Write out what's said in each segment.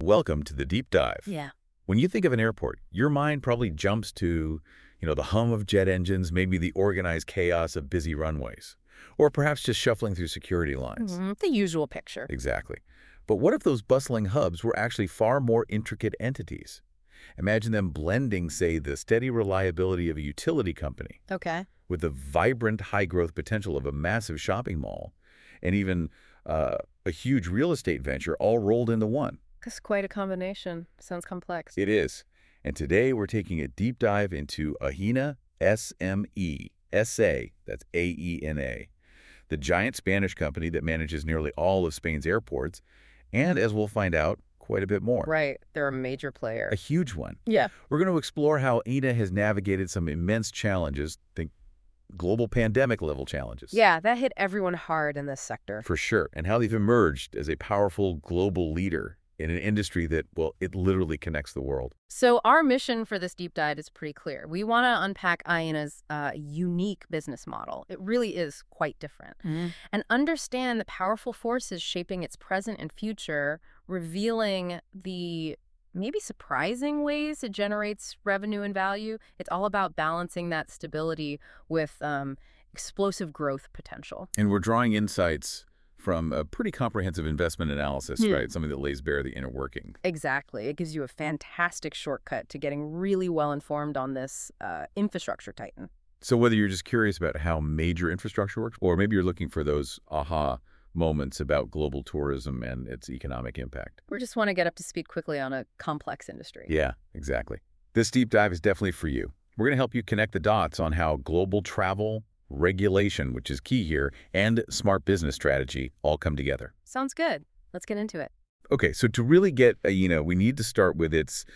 Welcome to the deep dive. Yeah. When you think of an airport, your mind probably jumps to, the hum of jet engines, maybe the organized chaos of busy runways, or perhaps just shuffling through security lines. The usual picture. Exactly. But what if those bustling hubs were actually far more intricate entities? Imagine them blending, say, the steady reliability of a utility company Okay. with the vibrant high-growth potential of a massive shopping mall and even a huge real estate venture all rolled into one. That's quite a combination. Sounds complex. It is. And today we're taking a deep dive into Aena SME, S-A, that's A-E-N-A, the giant Spanish company that manages nearly all of Spain's airports, and as we'll find out, quite a bit more. Right. They're a major player. A huge one. Yeah. We're going to explore how Aena has navigated some immense challenges, think global pandemic-level challenges. Yeah, that hit everyone hard in this sector. For sure, and how they've emerged as a powerful global leader in an industry that, well, it literally connects the world. So our mission for this deep dive is pretty clear. We want to unpack Aena's unique business model. It really is quite different. And understand the powerful forces shaping its present and future, revealing the maybe surprising ways it generates revenue and value. It's all about balancing that stability with explosive growth potential. And we're drawing insights from a pretty comprehensive investment analysis, right? Something that lays bare the inner working. Exactly. It gives you a fantastic shortcut to getting really well informed on this infrastructure titan. So whether you're just curious about how major infrastructure works, or maybe you're looking for those aha moments about global tourism and its economic impact. We just want to get up to speed quickly on a complex industry. Yeah, exactly. This deep dive is definitely for you. We're going to help you connect the dots on how global travel, regulation, which is key here, and smart business strategy all come together. Sounds good. Let's get into it. Okay, so to really get, we need to start with its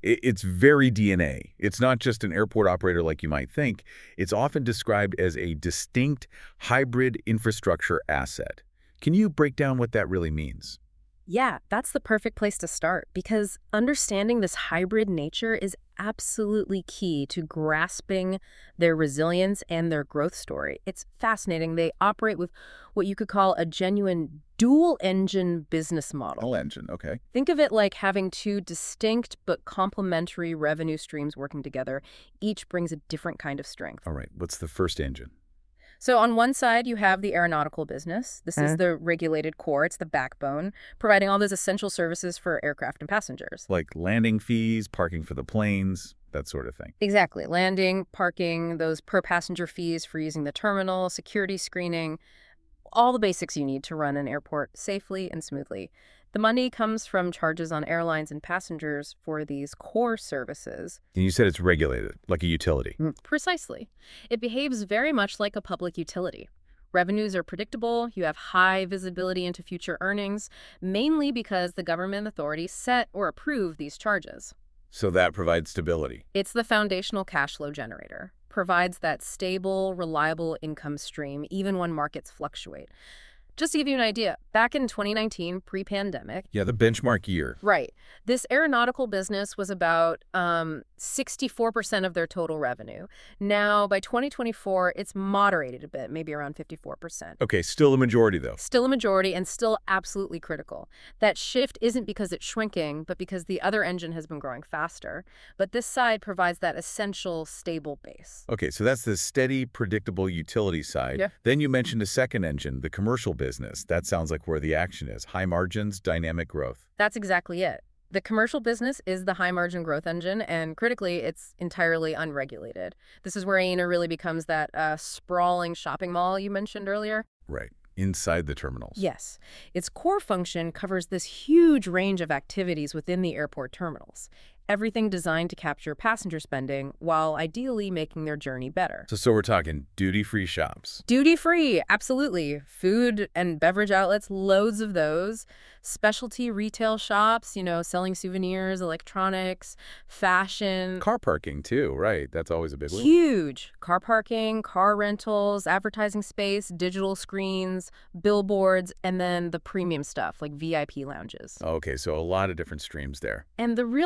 very DNA. It's not just an airport operator like you might think. It's often described as a distinct hybrid infrastructure asset. Can you break down what that really means? Yeah, that's the perfect place to start because understanding this hybrid nature is absolutely key to grasping their resilience and their growth story. It's fascinating. They operate with what you could call a genuine dual-engine business model. Dual engine, okay. Think of it like having two distinct but complementary revenue streams working together. Each brings a different kind of strength. All right, what's the first engine? So on one side, you have the aeronautical business. This is the regulated core. It's the backbone, providing all those essential services for aircraft and passengers. Like landing fees, parking for the planes, that sort of thing. Exactly. Landing, parking, those per-passenger fees for using the terminal, security screening, all the basics you need to run an airport safely and smoothly. The money comes from charges on airlines and passengers for these core services. And you said it's regulated, like a utility. Precisely. It behaves very much like a public utility. Revenues are predictable. You have high visibility into future earnings, mainly because the government authorities set or approve these charges. So that provides stability. It's the foundational cash flow generator. Provides that stable, reliable income stream even when markets fluctuate. Just to give you an idea, back in 2019, pre-pandemic. Yeah, the benchmark year. Right. This aeronautical business was about 64% of their total revenue. Now, by 2024, it's moderated a bit, maybe around 54%. Okay, still a majority, though. Still a majority and still absolutely critical. That shift isn't because it's shrinking, but because the other engine has been growing faster. But this side provides that essential, stable base. Okay, so that's the steady, predictable utility side. Yeah. Then you mentioned a second engine, the commercial business. That sounds like where the action is. High margins, dynamic growth. That's exactly it. The commercial business is the high-margin growth engine, and critically, it's entirely unregulated. This is where Aena really becomes that sprawling shopping mall you mentioned earlier. Right, inside the terminals. Yes. Its core function covers this huge range of activities within the airport terminals. Everything designed to capture passenger spending while ideally making their journey better. So we're talking duty-free shops. Duty-free, absolutely. Food and beverage outlets, loads of those. Specialty retail shops, selling souvenirs, electronics, fashion. Car parking, too, right. That's always a big one. Huge. Car parking, car rentals, advertising space, digital screens, billboards, and then the premium stuff like VIP lounges. Okay, so a lot of different streams there. And the real beauty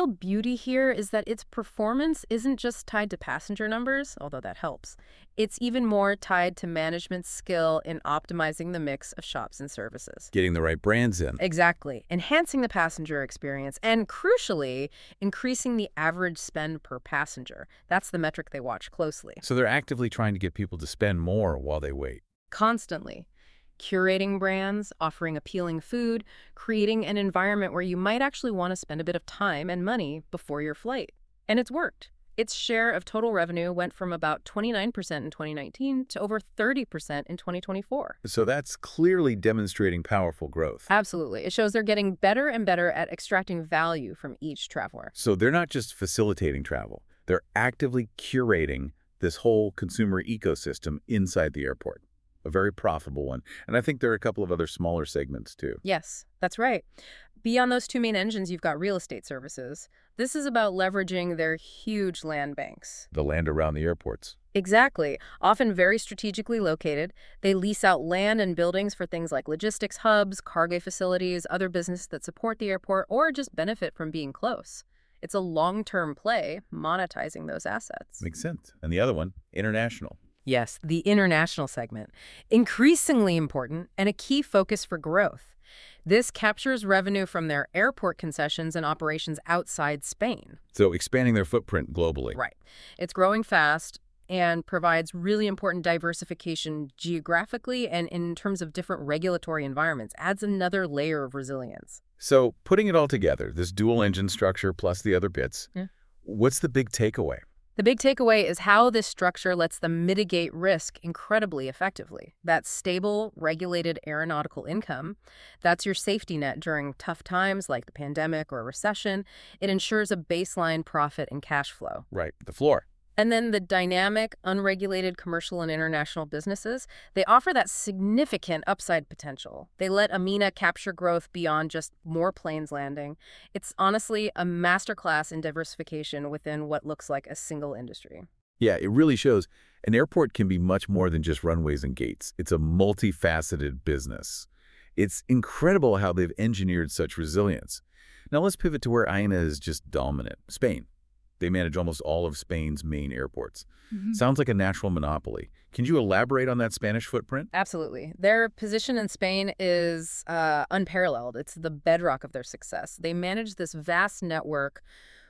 beauty here is that its performance isn't just tied to passenger numbers, although that helps. It's even more tied to management's skill in optimizing the mix of shops and services. Getting the right brands in. Exactly. Enhancing the passenger experience and, crucially, increasing the average spend per passenger. That's the metric they watch closely. So they're actively trying to get people to spend more while they wait. Constantly. Curating brands, offering appealing food, creating an environment where you might actually want to spend a bit of time and money before your flight. And it's worked. Its share of total revenue went from about 29% in 2019 to over 30% in 2024. So that's clearly demonstrating powerful growth. Absolutely. It shows they're getting better and better at extracting value from each traveler. So they're not just facilitating travel. They're actively curating this whole consumer ecosystem inside the airport. A very profitable one. And I think there are a couple of other smaller segments, too. Yes, that's right. Beyond those two main engines, you've got real estate services. This is about leveraging their huge land banks. The land around the airports. Exactly. Often very strategically located. They lease out land and buildings for things like logistics hubs, cargo facilities, other businesses that support the airport, or just benefit from being close. It's a long-term play, monetizing those assets. Makes sense. And the other one, international. Yes, the international segment. Increasingly important and a key focus for growth. This captures revenue from their airport concessions and operations outside Spain. So expanding their footprint globally. Right. It's growing fast and provides really important diversification geographically and in terms of different regulatory environments. Adds another layer of resilience. So putting it all together, this dual engine structure plus the other bits, what's the big takeaway? The big takeaway is how this structure lets them mitigate risk incredibly effectively. That stable, regulated aeronautical income, that's your safety net during tough times like the pandemic or a recession. It ensures a baseline profit and cash flow. Right, the floor. And then the dynamic, unregulated commercial and international businesses, they offer that significant upside potential. They let Amina capture growth beyond just more planes landing. It's honestly a masterclass in diversification within what looks like a single industry. Yeah, it really shows an airport can be much more than just runways and gates. It's a multifaceted business. It's incredible how they've engineered such resilience. Now let's pivot to where Aena is just dominant, Spain. They manage almost all of Spain's main airports. Sounds like a natural monopoly. Can you elaborate on that Spanish footprint? Absolutely. Their position in Spain is unparalleled. It's the bedrock of their success. They manage this vast network,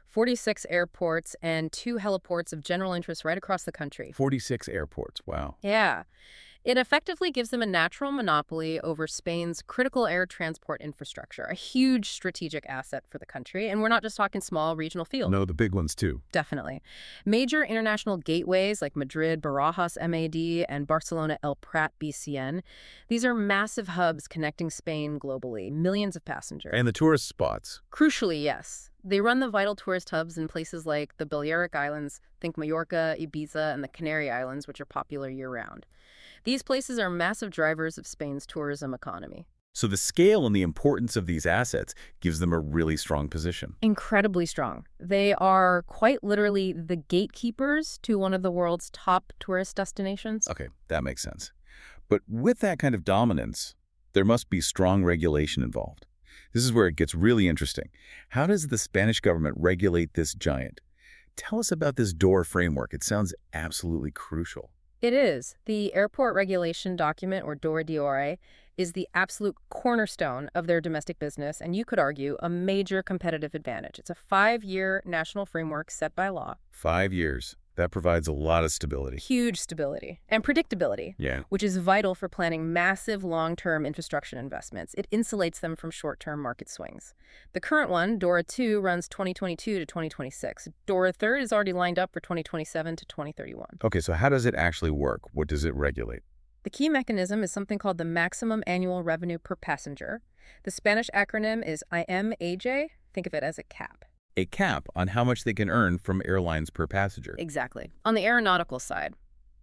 46 airports and 2 heliports of general interest right across the country. 46 airports, wow. Yeah. It effectively gives them a natural monopoly over Spain's critical air transport infrastructure, a huge strategic asset for the country. And we're not just talking small regional fields. No, the big ones too. Definitely. Major international gateways like Madrid, Barajas, MAD, and Barcelona, El Prat, BCN. These are massive hubs connecting Spain globally, millions of passengers. And the tourist spots. Crucially, yes. They run the vital tourist hubs in places like the Balearic Islands, think Mallorca, Ibiza, and the Canary Islands, which are popular year-round. These places are massive drivers of Spain's tourism economy. So the scale and the importance of these assets gives them a really strong position. Incredibly strong. They are quite literally the gatekeepers to one of the world's top tourist destinations. Okay, that makes sense. But with that kind of dominance, there must be strong regulation involved. This is where it gets really interesting. How does the Spanish government regulate this giant? Tell us about this DORA framework. It sounds absolutely crucial. It is. The Airport Regulation Document, or DORA, is the absolute cornerstone of their domestic business, and you could argue a major competitive advantage. It's a 5-year national framework set by law. 5 years. That provides a lot of stability. Huge stability and predictability, which is vital for planning massive long-term infrastructure investments. It insulates them from short-term market swings. The current one, DORA 2, runs 2022 to 2026. DORA 3 is already lined up for 2027 to 2031. Okay, so how does it actually work? What does it regulate? The key mechanism is something called the maximum annual revenue per passenger. The Spanish acronym is IMAJ. Think of it as a cap. A cap on how much they can earn from airlines per passenger. Exactly. On the aeronautical side,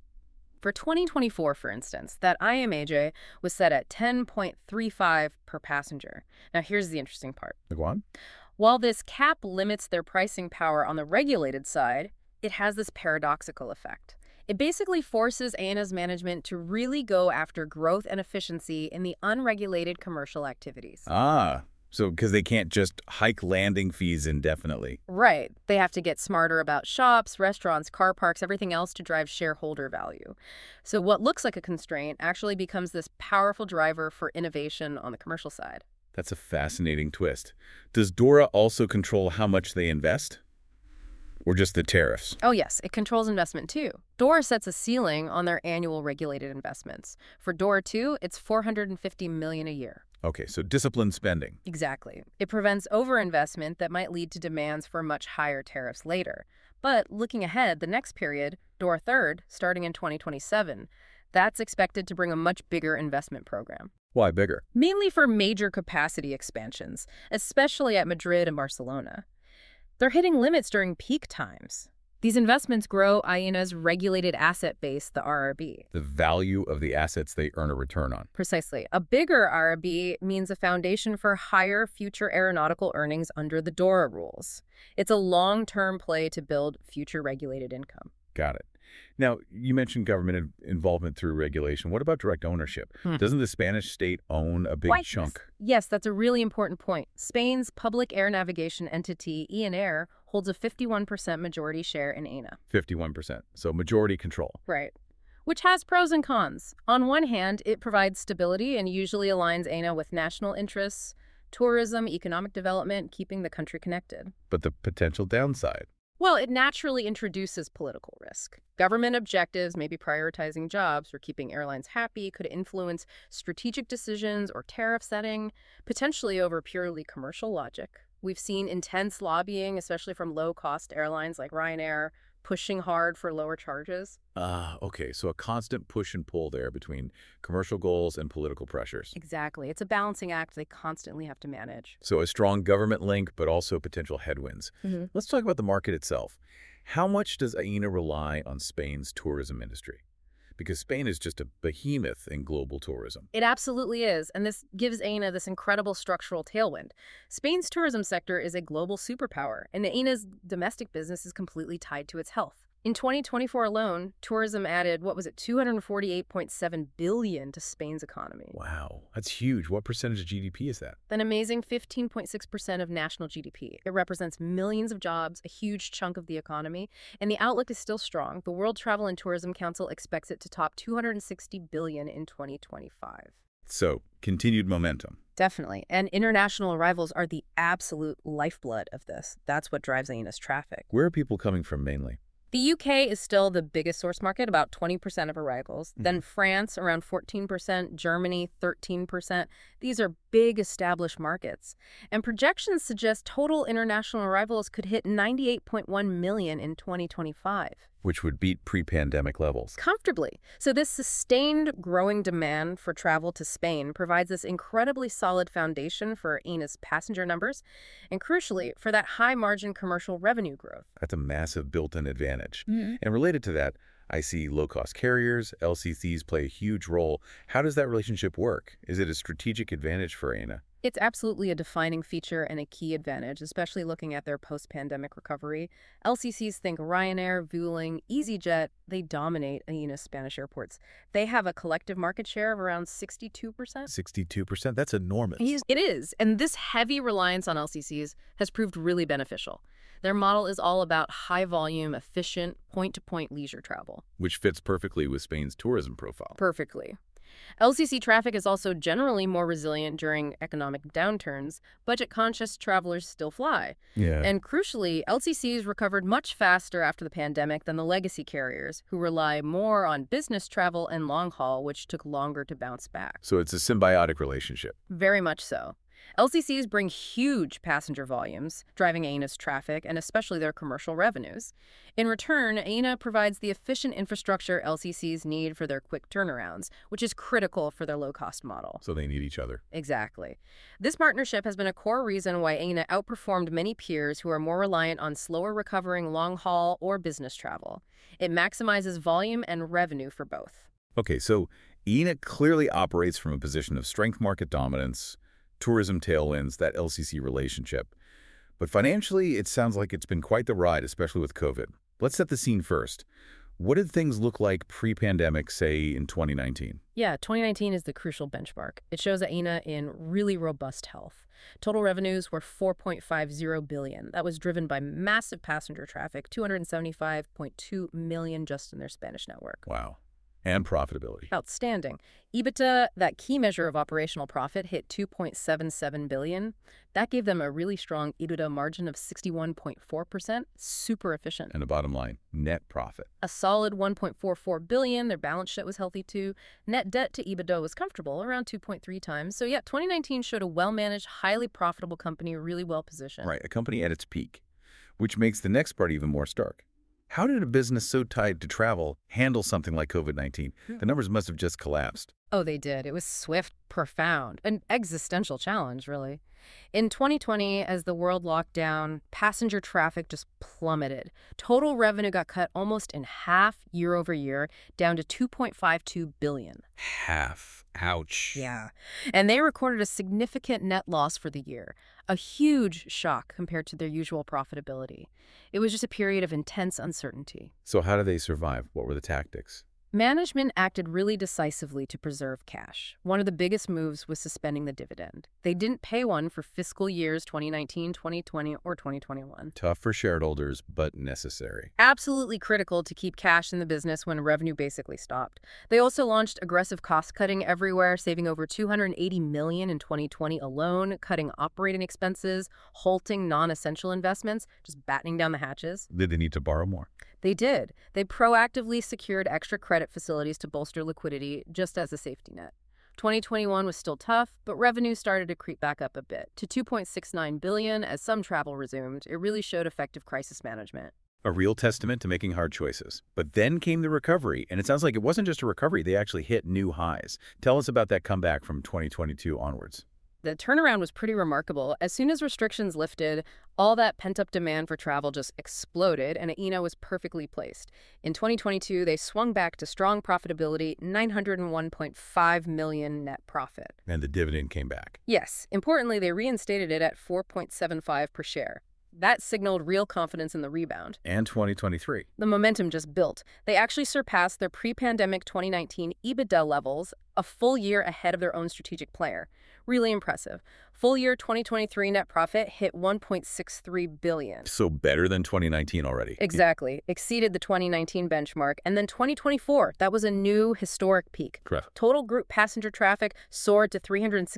for 2024, for instance, that IMAJ was set at 10.35 per passenger. Now, here's the interesting part. Go on. While this cap limits their pricing power on the regulated side, it has this paradoxical effect. It basically forces Aena's management to really go after growth and efficiency in the unregulated commercial activities. Ah, So, because they can't just hike landing fees indefinitely. Right. They have to get smarter about shops, restaurants, car parks, everything else to drive shareholder value. So what looks like a constraint actually becomes this powerful driver for innovation on the commercial side. That's a fascinating twist. Does DORA also control how much they invest? Or just the tariffs? Oh yes, it controls investment too. DORA sets a ceiling on their annual regulated investments. For DORA 2, it's $450 million a year. Okay, so disciplined spending. Exactly. It prevents overinvestment that might lead to demands for much higher tariffs later. But looking ahead, the next period, DORA 3rd, starting in 2027, that's expected to bring a much bigger investment program. Why bigger? Mainly for major capacity expansions, especially at Madrid and Barcelona. They're hitting limits during peak times. These investments grow Aena's regulated asset base, the RRB. The value of the assets they earn a return on. Precisely. A bigger RRB means a foundation for higher future aeronautical earnings under the DORA rules. It's a long-term play to build future regulated income. Got it. Now, you mentioned government involvement through regulation. What about direct ownership? Doesn't the Spanish state own a big chunk? Yes, that's a really important point. Spain's public air navigation entity, ENAIR, holds a 51% majority share in AENA. 51%. So majority control. Right. Which has pros and cons. On one hand, it provides stability and usually aligns AENA with national interests, tourism, economic development, keeping the country connected. But the potential downside? Well, it naturally introduces political risk. Government objectives, maybe prioritizing jobs or keeping airlines happy, could influence strategic decisions or tariff setting, potentially over purely commercial logic. We've seen intense lobbying, especially from low-cost airlines like Ryanair, pushing hard for lower charges. Okay, so a constant push and pull there between commercial goals and political pressures. Exactly. It's a balancing act they constantly have to manage. So a strong government link, but also potential headwinds. Let's talk about the market itself. How much does AENA rely on Spain's tourism industry? Because Spain is just a behemoth in global tourism. It absolutely is, and this gives AENA this incredible structural tailwind. Spain's tourism sector is a global superpower, and AENA's domestic business is completely tied to its health. In 2024 alone, tourism added, $248.7 billion to Spain's economy. Wow, that's huge. What percentage of GDP is that? An amazing 15.6% of national GDP. It represents millions of jobs, a huge chunk of the economy, and the outlook is still strong. The World Travel and Tourism Council expects it to top $260 billion in 2025. So, continued momentum. Definitely. And international arrivals are the absolute lifeblood of this. That's what drives AENA's traffic. Where are people coming from mainly? The UK is still the biggest source market, about 20% of arrivals. Then France, around 14%, Germany, 13%. These are big established markets. And projections suggest total international arrivals could hit 98.1 million in 2025. Which would beat pre-pandemic levels. Comfortably. So this sustained growing demand for travel to Spain provides this incredibly solid foundation for AENA's passenger numbers and, crucially, for that high-margin commercial revenue growth. That's a massive built-in advantage. And related to that, I see low-cost carriers, LCCs play a huge role. How does that relationship work? Is it a strategic advantage for AENA? It's absolutely a defining feature and a key advantage, especially looking at their post-pandemic recovery. LCCs think Ryanair, Vueling, EasyJet, they dominate AENA's Spanish airports. They have a collective market share of around 62%. 62%? That's enormous. It is, and this heavy reliance on LCCs has proved really beneficial. Their model is all about high-volume, efficient, point-to-point leisure travel. Which fits perfectly with Spain's tourism profile. Perfectly. LCC traffic is also generally more resilient during economic downturns. Budget-conscious travelers still fly. Yeah. And crucially, LCCs recovered much faster after the pandemic than the legacy carriers, who rely more on business travel and long-haul, which took longer to bounce back. So it's a symbiotic relationship. Very much so. LCCs bring huge passenger volumes, driving AENA's traffic and especially their commercial revenues. In return, AENA provides the efficient infrastructure LCCs need for their quick turnarounds, which is critical for their low-cost model. So they need each other. Exactly. This partnership has been a core reason why AENA outperformed many peers who are more reliant on slower recovering long-haul or business travel. It maximizes volume and revenue for both. Okay, so AENA clearly operates from a position of strength market dominance, tourism tailwinds, that LCC relationship. But financially, it sounds like it's been quite the ride, especially with COVID. Let's set the scene first. What did things look like pre-pandemic, say, in 2019? Yeah, 2019 is the crucial benchmark. It shows Aena in really robust health. Total revenues were $4.50 billion. That was driven by massive passenger traffic, 275.2 million just in their Spanish network. Wow. And profitability. Outstanding. EBITDA, that key measure of operational profit, hit $2.77 billion. That gave them a really strong EBITDA margin of 61.4%. Super efficient. And the bottom line, net profit. A solid $1.44 billion. Their balance sheet was healthy too. Net debt to EBITDA was comfortable, around 2.3 times. So yeah, 2019 showed a well-managed, highly profitable company, really well-positioned. Right, a company at its peak, which makes the next part even more stark. How did a business so tied to travel handle something like COVID-19? The numbers must have just collapsed. Oh, they did. It was swift, profound, an existential challenge, really. In 2020, as the world locked down, passenger traffic just plummeted. Total revenue got cut almost in half year over year, down to $2.52 billion. Half. Ouch. Yeah. And they recorded a significant net loss for the year, a huge shock compared to their usual profitability. It was just a period of intense uncertainty. So how did they survive? What were the tactics? Management acted really decisively to preserve cash. One of the biggest moves was suspending the dividend. They didn't pay one for fiscal years 2019, 2020, or 2021. Tough for shareholders, but necessary. Absolutely critical to keep cash in the business when revenue basically stopped. They also launched aggressive cost-cutting everywhere, saving over $280 million in 2020 alone, cutting operating expenses, halting non-essential investments, just battening down the hatches. Did they need to borrow more? They did. They proactively secured extra credit facilities to bolster liquidity, just as a safety net. 2021 was still tough, but revenue started to creep back up a bit, to $2.69 billion as some travel resumed. It really showed effective crisis management. A real testament to making hard choices. But then came the recovery, and it sounds like it wasn't just a recovery, they actually hit new highs. Tell us about that comeback from 2022 onwards. The turnaround was pretty remarkable. As soon as restrictions lifted, all that pent-up demand for travel just exploded, and Aena was perfectly placed. In 2022, they swung back to strong profitability, $901.5 million net profit. And the dividend came back. Yes. Importantly, they reinstated it at $4.75 per share. That signaled real confidence in the rebound. And 2023. The momentum just built. They actually surpassed their pre-pandemic 2019 EBITDA levels a full year ahead of their own strategic player. Really impressive. Full year 2023 net profit hit $1.63 billion. So better than 2019 already. Exactly. Exceeded the 2019 benchmark. And then 2024, that was a new historic peak. Correct. Total group passenger traffic soared to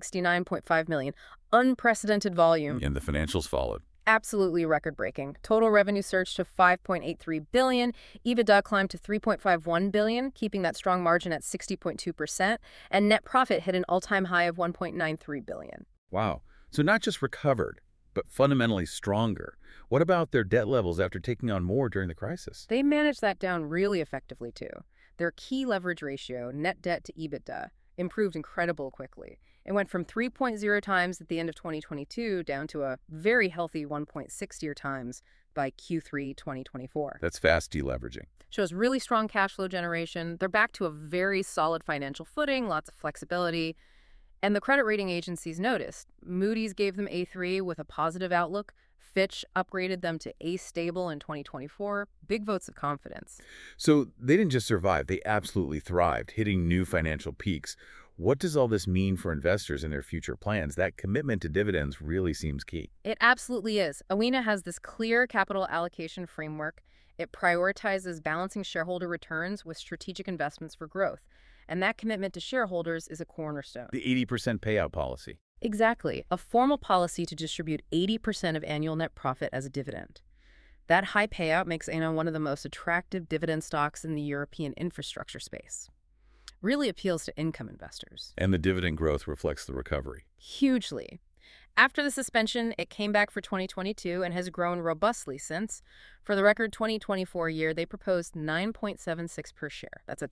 369.5 million. Unprecedented volume. And the financials followed. Absolutely record-breaking. Total revenue surged to $5.83 billion. EBITDA climbed to $3.51 billion, keeping that strong margin at 60.2%. And net profit hit an all-time high of $1.93 billion. Wow. So not just recovered, but fundamentally stronger. What about their debt levels after taking on more during the crisis? They managed that down really effectively, too. Their key leverage ratio, net debt to EBITDA, improved incredibly quickly. It went from 3.0 times at the end of 2022 down to a very healthy 1.60 times by Q3 2024. That's fast deleveraging. Shows really strong cash flow generation. They're back to a very solid financial footing, lots of flexibility. And the credit rating agencies noticed. Moody's gave them A3 with a positive outlook. Fitch upgraded them to A stable in 2024. Big votes of confidence. So they didn't just survive, they absolutely thrived, hitting new financial peaks. What does all this mean for investors and their future plans? That commitment to dividends really seems key. It absolutely is. Aena has this clear capital allocation framework. It prioritizes balancing shareholder returns with strategic investments for growth. And that commitment to shareholders is a cornerstone. The 80% payout policy. Exactly. A formal policy to distribute 80% of annual net profit as a dividend. That high payout makes Aena one of the most attractive dividend stocks in the European infrastructure space. Really appeals to income investors. And the dividend growth reflects the recovery. Hugely. After the suspension, it came back for 2022 and has grown robustly since. For the record 2024 year, they proposed $9.76 per share. That's a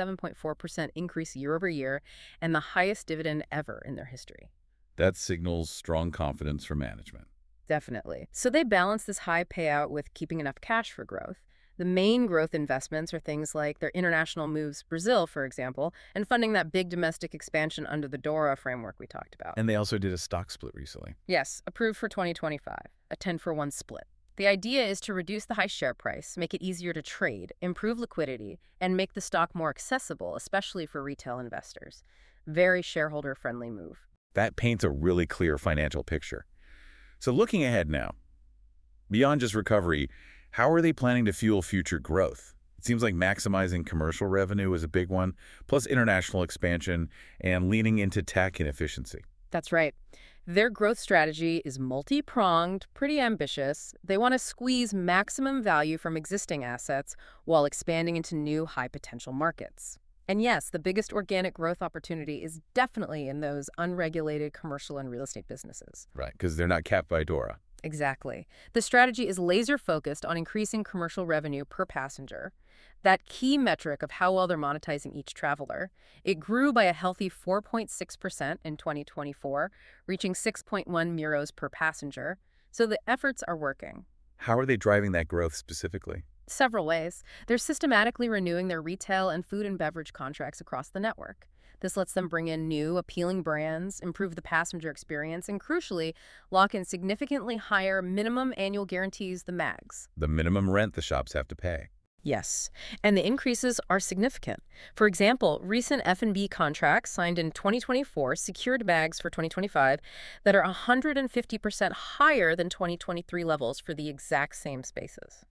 27.4% increase year over year and the highest dividend ever in their history. That signals strong confidence for management. Definitely. So they balance this high payout with keeping enough cash for growth. The main growth investments are things like their international moves, Brazil, for example, and funding that big domestic expansion under the DORA framework we talked about. And they also did a stock split recently. Yes, approved for 2025, a 10-for-1 split. The idea is to reduce the high share price, make it easier to trade, improve liquidity, and make the stock more accessible, especially for retail investors. Very shareholder-friendly move. That paints a really clear financial picture. So looking ahead now, beyond just recovery, how are they planning to fuel future growth? It seems like maximizing commercial revenue is a big one, plus international expansion and leaning into tech and efficiency. That's right. Their growth strategy is multi-pronged, pretty ambitious. They want to squeeze maximum value from existing assets while expanding into new high-potential markets. And yes, the biggest organic growth opportunity is definitely in those unregulated commercial and real estate businesses. Right, because they're not capped by DORA. Exactly. The strategy is laser-focused on increasing commercial revenue per passenger. That key metric of how well they're monetizing each traveler. It grew by a healthy 4.6% in 2024, reaching 6.1 euros per passenger. So the efforts are working. How are they driving that growth specifically? Several ways. They're systematically renewing their retail and food and beverage contracts across the network. This lets them bring in new, appealing brands, improve the passenger experience, and crucially, lock in significantly higher minimum annual guarantees, the MAGs. The minimum rent the shops have to pay. Yes, and the increases are significant. For example, recent F&B contracts signed in 2024 secured MAGs for 2025 that are 150% higher than 2023 levels for the exact same spaces.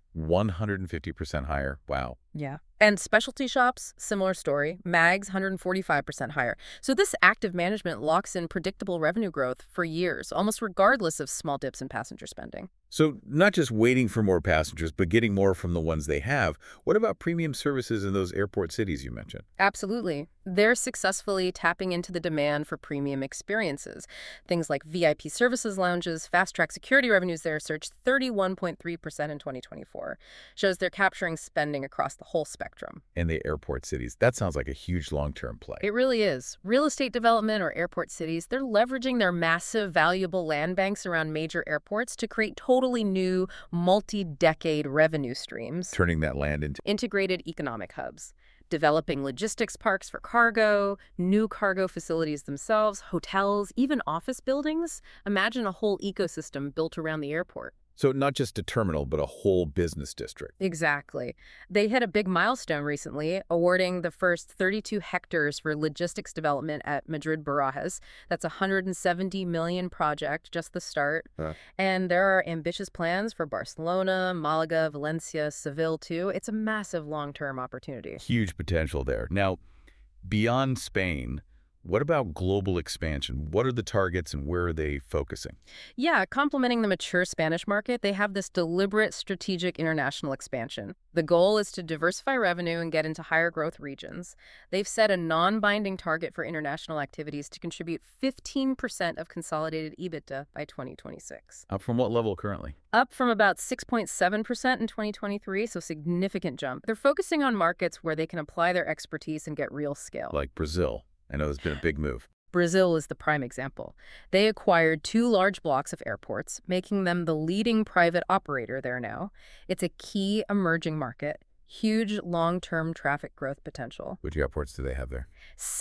150% higher. Wow. Yeah. And specialty shops, similar story. MAGs, 145% higher. So this active management locks in predictable revenue growth for years, almost regardless of small dips in passenger spending. So not just waiting for more passengers, but getting more from the ones they have. What about premium services in those airport cities you mentioned? Absolutely. They're successfully tapping into the demand for premium experiences. Things like VIP services lounges, fast-track security revenues there surged 31.3% in 2024. Shows they're capturing spending across the whole spectrum. And the airport cities. That sounds like a huge long-term play. It really is. Real estate development or airport cities, they're leveraging their massive, valuable land banks around major airports to create totally new, multi-decade revenue streams. Turning that land into Integrated economic hubs. Developing logistics parks for cargo, new cargo facilities themselves, hotels, even office buildings. Imagine a whole ecosystem built around the airport. So not just a terminal, but a whole business district. Exactly. They hit a big milestone recently, awarding the first 32 hectares for logistics development at Madrid Barajas. That's a $170 million project, just the start. And there are ambitious plans for Barcelona, Malaga, Valencia, Seville, too. It's a massive long-term opportunity. Huge potential there. Now, beyond Spain, what about global expansion? What are the targets and where are they focusing? Yeah, complementing the mature Spanish market, they have this deliberate strategic international expansion. The goal is to diversify revenue and get into higher growth regions. They've set a non-binding target for international activities to contribute 15% of consolidated EBITDA by 2026. Up from what level currently? Up from about 6.7% in 2023, so significant jump. They're focusing on markets where they can apply their expertise and get real scale. Like Brazil. I know it's been a big move. Brazil is the prime example. They acquired 2 large blocks of airports, making them the leading private operator there now. It's a key emerging market, huge long-term traffic growth potential. Which airports do they have there?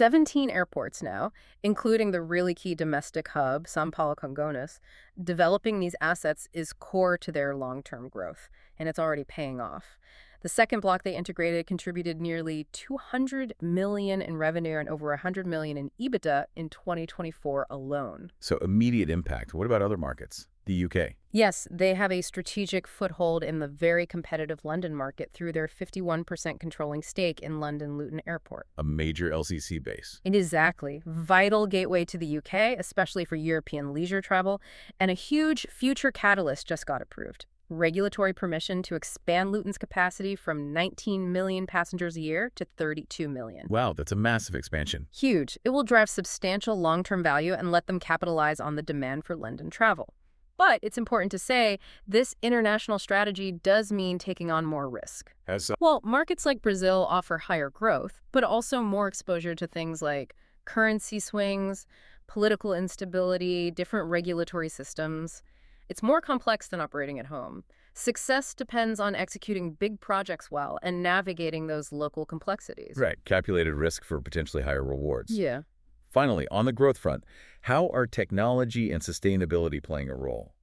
17 airports now, including the really key domestic hub, São Paulo Congonhas. Developing these assets is core to their long-term growth, and it's already paying off. The second block they integrated contributed nearly 200 million in revenue and over 100 million in EBITDA in 2024 alone. So immediate impact. What about other markets? The UK? Yes, they have a strategic foothold in the very competitive London market through their 51% controlling stake in London Luton Airport. A major LCC base. Exactly. Vital gateway to the UK, especially for European leisure travel, and a huge future catalyst just got approved. Regulatory permission to expand Luton's capacity from 19 million passengers a year to 32 million. Wow, that's a massive expansion. Huge. It will drive substantial long-term value and let them capitalize on the demand for London travel. But it's important to say, this international strategy does mean taking on more risk. Well, markets like Brazil offer higher growth, but also more exposure to things like currency swings, political instability, different regulatory systems. It's more complex than operating at home. Success depends on executing big projects well and navigating those local complexities. Right, calculated risk for potentially higher rewards. Yeah. Finally, on the growth front, how are technology and sustainability playing a role?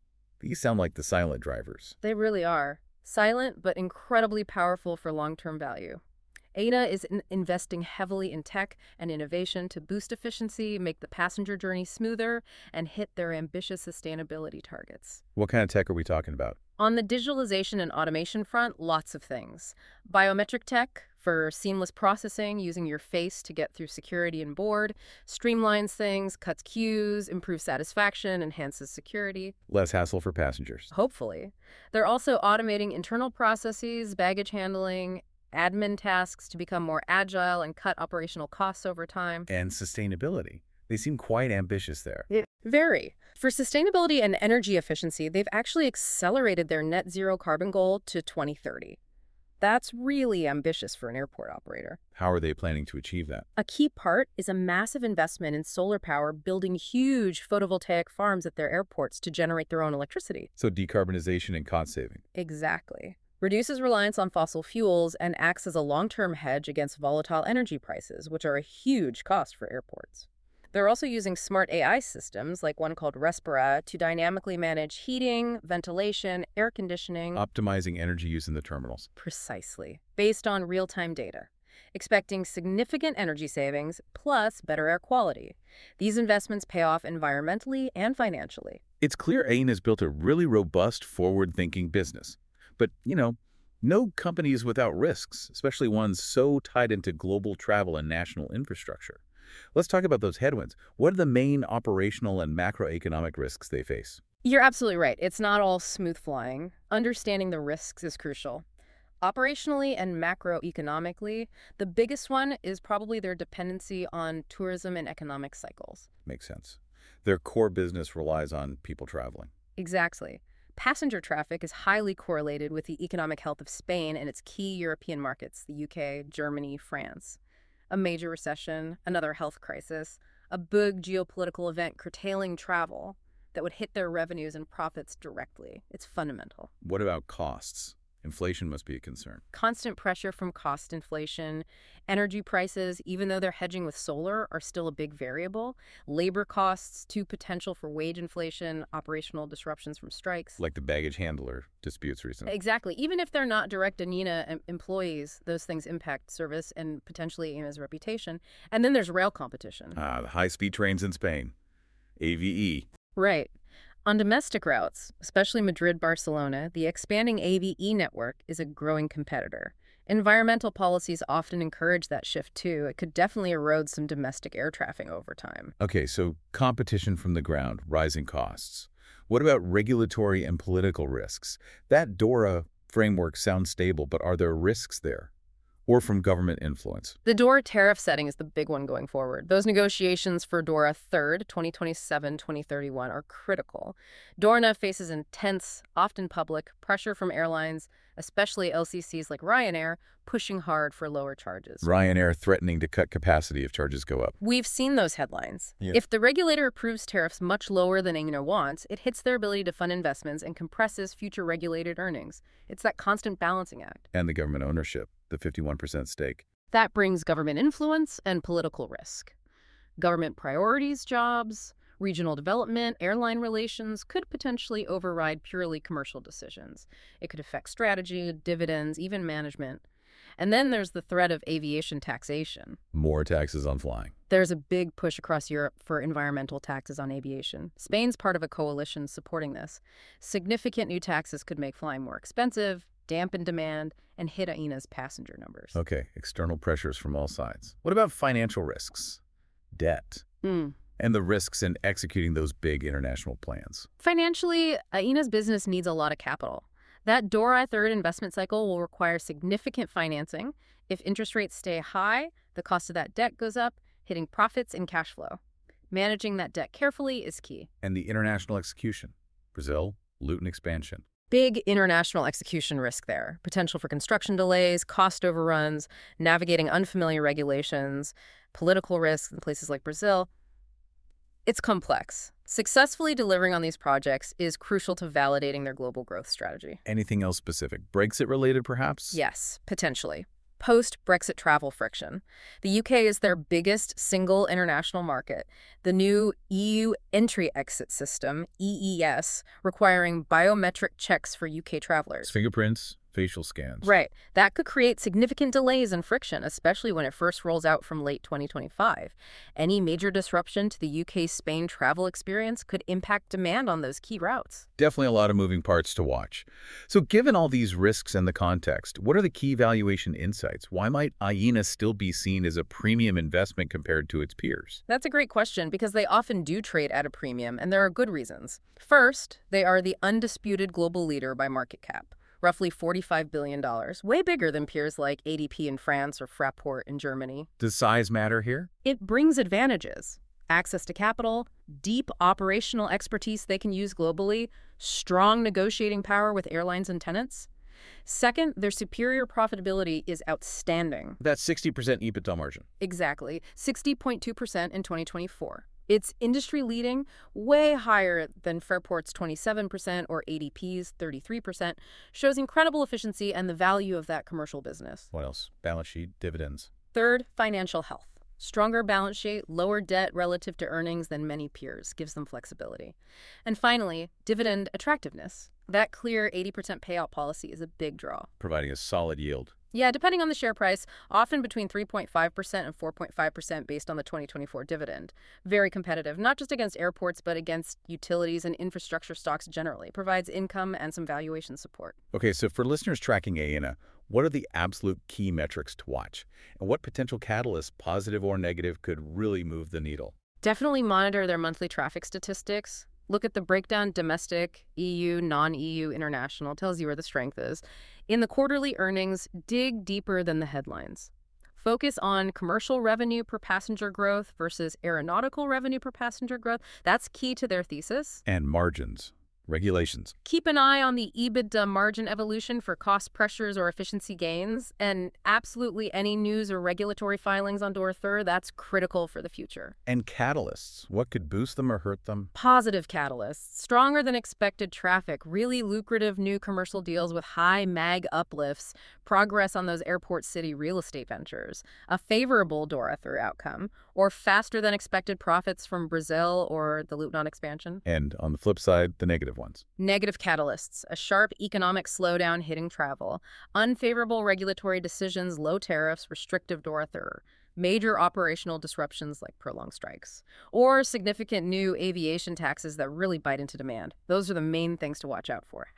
These sound like the silent drivers. They really are. Silent, but incredibly powerful for long-term value. AINA is investing heavily in tech and innovation to boost efficiency, make the passenger journey smoother, and hit their ambitious sustainability targets. What kind of tech are we talking about? On the digitalization and automation front, lots of things. Biometric tech for seamless processing, using your face to get through security and board, streamlines things, cuts queues, improves satisfaction, enhances security. Less hassle for passengers. Hopefully. They're also automating internal processes, baggage handling, admin tasks to become more agile and cut operational costs over time. And sustainability. They seem quite ambitious there. Very. For sustainability and energy efficiency, they've actually accelerated their net zero carbon goal to 2030. That's really ambitious for an airport operator. How are they planning to achieve that? A key part is a massive investment in solar power, building huge photovoltaic farms at their airports to generate their own electricity. So decarbonization and cost saving. Exactly. Reduces reliance on fossil fuels and acts as a long-term hedge against volatile energy prices, which are a huge cost for airports. They're also using smart AI systems, like one called Respira, to dynamically manage heating, ventilation, air conditioning. Optimizing energy use in the terminals. Precisely, based on real-time data, expecting significant energy savings plus better air quality. These investments pay off environmentally and financially. It's clear AINA has built a really robust, forward-thinking business. But, no company is without risks, especially ones so tied into global travel and national infrastructure. Let's talk about those headwinds. What are the main operational and macroeconomic risks they face? You're absolutely right. It's not all smooth flying. Understanding the risks is crucial. Operationally and macroeconomically, the biggest one is probably their dependency on tourism and economic cycles. Makes sense. Their core business relies on people traveling. Exactly. Passenger traffic is highly correlated with the economic health of Spain and its key European markets, the UK, Germany, France. A major recession, another health crisis, a big geopolitical event curtailing travel that would hit their revenues and profits directly. It's fundamental. What about costs? Inflation must be a concern. Constant pressure from cost inflation. Energy prices, even though they're hedging with solar, are still a big variable. Labor costs, too, potential for wage inflation, operational disruptions from strikes. Like the baggage handler disputes recently. Exactly. Even if they're not direct AINA employees, those things impact service and potentially AINA's reputation. And then there's rail competition. The high-speed trains in Spain. AVE. Right. On domestic routes, especially Madrid-Barcelona, the expanding AVE network is a growing competitor. Environmental policies often encourage that shift, too. It could definitely erode some domestic air traffic over time. Okay, so competition from the ground, rising costs. What about regulatory and political risks? That DORA framework sounds stable, but are there risks there? Or from government influence? The DORA tariff setting is the big one going forward. Those negotiations for DORA 3rd, 2027-2031 are critical. DORA faces intense, often public, pressure from airlines, especially LCCs like Ryanair, pushing hard for lower charges. Ryanair threatening to cut capacity if charges go up. We've seen those headlines. Yeah. If the regulator approves tariffs much lower than AINA wants, it hits their ability to fund investments and compresses future regulated earnings. It's that constant balancing act. And the government ownership, the 51% stake. That brings government influence and political risk. Government priorities, jobs, regional development, airline relations could potentially override purely commercial decisions. It could affect strategy, dividends, even management. And then there's the threat of aviation taxation. More taxes on flying. There's a big push across Europe for environmental taxes on aviation. Spain's part of a coalition supporting this. Significant new taxes could make flying more expensive, dampen demand, and hit AINA's passenger numbers. Okay, external pressures from all sides. What about financial risks? Debt. And the risks in executing those big international plans. Financially, AINA's business needs a lot of capital. That DORA 3rd investment cycle will require significant financing. If interest rates stay high, the cost of that debt goes up, hitting profits and cash flow. Managing that debt carefully is key. And the international execution. Brazil, Luton expansion. Big international execution risk there. Potential for construction delays, cost overruns, navigating unfamiliar regulations, political risks in places like Brazil. It's complex. Successfully delivering on these projects is crucial to validating their global growth strategy. Anything else specific? Brexit related, perhaps? Yes, potentially. Post-Brexit travel friction. The UK is their biggest single international market. The new EU Entry-Exit System, EES, requiring biometric checks for UK travelers. Fingerprints, facial scans. Right. That could create significant delays and friction, especially when it first rolls out from late 2025. Any major disruption to the UK-Spain travel experience could impact demand on those key routes. Definitely a lot of moving parts to watch. So given all these risks and the context, what are the key valuation insights? Why might Aena still be seen as a premium investment compared to its peers? That's a great question because they often do trade at a premium, and there are good reasons. First, they are the undisputed global leader by market cap. Roughly $45 billion, way bigger than peers like ADP in France or Fraport in Germany. Does size matter here? It brings advantages. Access to capital, deep operational expertise they can use globally, strong negotiating power with airlines and tenants. Second, their superior profitability is outstanding. That's 60% EBITDA margin. Exactly, 60.2% in 2024. It's industry-leading, way higher than Fairport's 27% or ADP's 33%, shows incredible efficiency and the value of that commercial business. What else? Balance sheet, dividends. Third, financial health. Stronger balance sheet, lower debt relative to earnings than many peers, gives them flexibility. And finally, dividend attractiveness. That clear 80% payout policy is a big draw. Providing a solid yield. Yeah, depending on the share price, often between 3.5% and 4.5% based on the 2024 dividend. Very competitive, not just against airports, but against utilities and infrastructure stocks generally. Provides income and some valuation support. Okay, so for listeners tracking Aena, what are the absolute key metrics to watch? And what potential catalysts, positive or negative, could really move the needle? Definitely monitor their monthly traffic statistics. Look at the breakdown domestic, EU, non-EU, international, tells you where the strength is. In the quarterly earnings, dig deeper than the headlines. Focus on commercial revenue per passenger growth versus aeronautical revenue per passenger growth. That's key to their thesis. And margins, regulations. Keep an eye on the EBITDA margin evolution for cost pressures or efficiency gains, and absolutely any news or regulatory filings on Door Third, that's critical for the future. And catalysts, what could boost them or hurt them? Positive catalysts, stronger than expected traffic, really lucrative new commercial deals with high MAG uplifts, progress on those airport city real estate ventures, a favorable Door Third outcome, or faster than expected profits from Brazil or the Luton expansion. And on the flip side, the negative ones. Negative catalysts, a sharp economic slowdown hitting travel, unfavorable regulatory decisions, low tariffs, restrictive Door Third, major operational disruptions like prolonged strikes, or significant new aviation taxes that really bite into demand. Those are the main things to watch out for.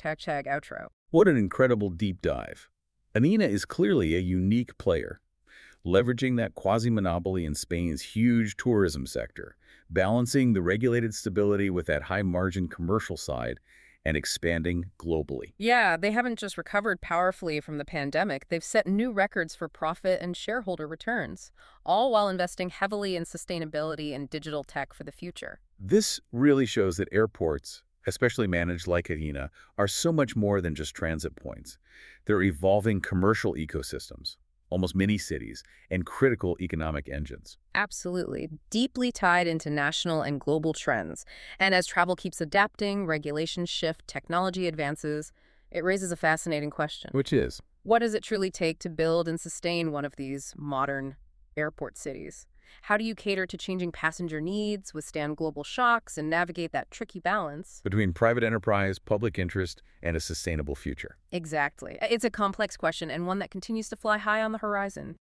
#outro. What an incredible deep dive. Aena is clearly a unique player, leveraging that quasi-monopoly in Spain's huge tourism sector, balancing the regulated stability with that high-margin commercial side, and expanding globally. Yeah, they haven't just recovered powerfully from the pandemic, they've set new records for profit and shareholder returns, all while investing heavily in sustainability and digital tech for the future. This really shows that airports, especially managed like Aena, are so much more than just transit points. They're evolving commercial ecosystems, almost mini-cities, and critical economic engines. Absolutely. Deeply tied into national and global trends. And as travel keeps adapting, regulations shift, technology advances, it raises a fascinating question. Which is? What does it truly take to build and sustain one of these modern airport cities? How do you cater to changing passenger needs, withstand global shocks, and navigate that tricky balance? Between private enterprise, public interest, and a sustainable future. Exactly. It's a complex question and one that continues to fly high on the horizon.